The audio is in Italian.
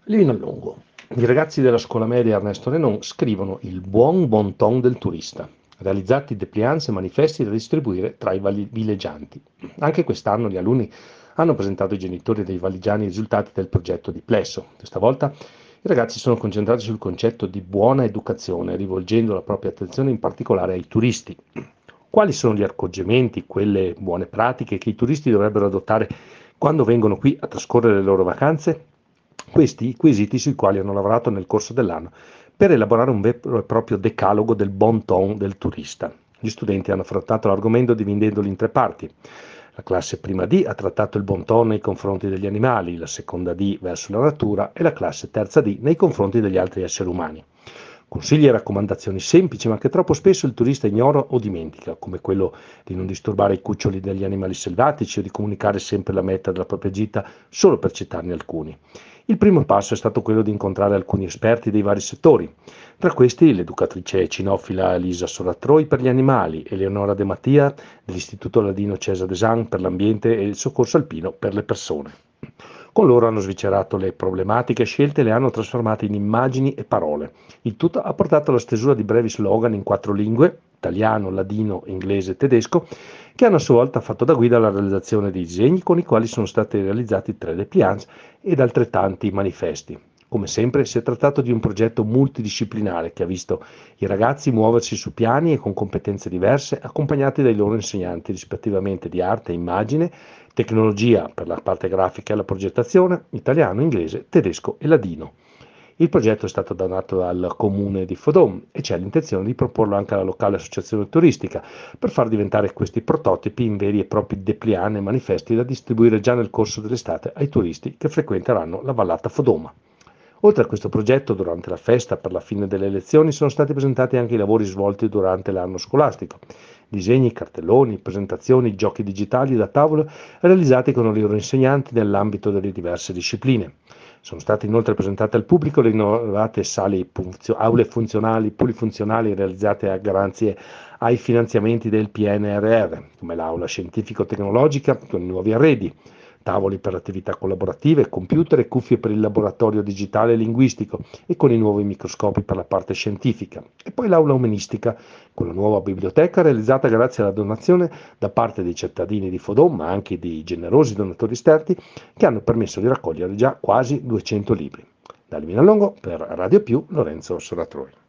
Livino a lungo. I ragazzi della scuola media Ernesto Renon scrivono il buon bon ton del turista, realizzati dépliants e manifesti da distribuire tra i villeggianti. Anche quest'anno gli alunni hanno presentato ai genitori dei valigiani i risultati del progetto di Plesso. Questa volta i ragazzi sono concentrati sul concetto di buona educazione, rivolgendo la propria attenzione in particolare ai turisti. Quali sono gli accorgimenti, quelle buone pratiche che i turisti dovrebbero adottare quando vengono qui a trascorrere le loro vacanze? Questi i quesiti sui quali hanno lavorato nel corso dell'anno per elaborare un vero e proprio decalogo del bon ton del turista. Gli studenti hanno affrontato l'argomento dividendolo in tre parti. La classe prima D ha trattato il bon ton nei confronti degli animali, la seconda D verso la natura e la classe terza D nei confronti degli altri esseri umani. Consigli e raccomandazioni semplici, ma che troppo spesso il turista ignora o dimentica, come quello di non disturbare i cuccioli degli animali selvatici o di comunicare sempre la meta della propria gita solo per citarne alcuni. Il primo passo è stato quello di incontrare alcuni esperti dei vari settori, tra questi l'educatrice cinofila Lisa Soratroi per gli animali, Eleonora De Mattia dell'Istituto Ladino Cesare Desan per l'ambiente e il soccorso alpino per le persone. Con loro hanno sviscerato le problematiche scelte e le hanno trasformate in immagini e parole. Il tutto ha portato alla stesura di brevi slogan in 4 lingue, italiano, ladino, inglese e tedesco, che hanno a sua volta fatto da guida alla realizzazione dei disegni con i quali sono stati realizzati 3 dépliants ed altrettanti manifesti. Come sempre si è trattato di un progetto multidisciplinare che ha visto i ragazzi muoversi su piani e con competenze diverse, accompagnati dai loro insegnanti rispettivamente di arte e immagine, tecnologia per la parte grafica e la progettazione, italiano, inglese, tedesco e ladino. Il progetto è stato donato dal comune di Fodon e c'è l'intenzione di proporlo anche alla locale associazione turistica per far diventare questi prototipi in veri e propri dépliants e manifesti da distribuire già nel corso dell'estate ai turisti che frequenteranno la vallata Fodoma. Oltre a questo progetto, durante la festa per la fine delle lezioni sono stati presentati anche i lavori svolti durante l'anno scolastico. Disegni, cartelloni, presentazioni, giochi digitali da tavolo realizzati con i loro insegnanti nell'ambito delle diverse discipline. Sono state inoltre presentate al pubblico le innovate aule funzionali, polifunzionali realizzate grazie ai finanziamenti del PNRR, come l'aula scientifico-tecnologica con i nuovi arredi, tavoli per attività collaborative, computer e cuffie per il laboratorio digitale e linguistico e con i nuovi microscopi per la parte scientifica. E poi l'aula umanistica, con la nuova biblioteca realizzata grazie alla donazione da parte dei cittadini di Fodon, ma anche di generosi donatori esterni, che hanno permesso di raccogliere già quasi 200 libri. Da Livino a Longo per Radio Più, Lorenzo Soratroi.